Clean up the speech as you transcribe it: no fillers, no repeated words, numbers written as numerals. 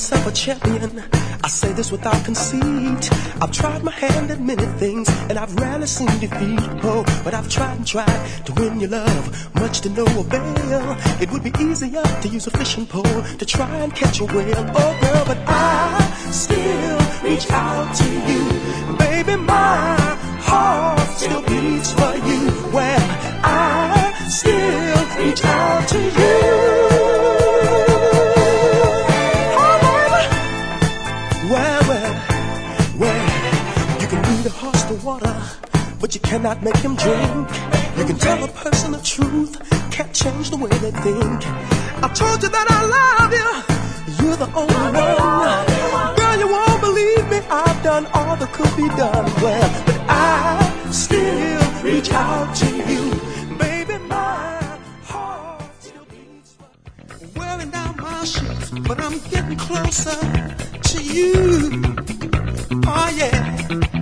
myself a champion. I say this without conceit. I've tried my hand at many things, and I've rarely seen defeat. Oh, but I've tried and tried to win your love, much to no avail. It would be easier to use a fishing pole to try and catch a whale. Oh, girl, but I still reach out to you. Baby, my heart still beats for you. Well, I still reach out to you. Water, but you cannot make him drink. You can tell a person the truth, can't change the way they think. I told you that I love you, you're the only one. Girl, you won't believe me, I've done all that could be done. Well, but I still reach out to you. Baby, my heart still beats. Wearing down my shoes, but I'm getting closer to you. Oh yeah.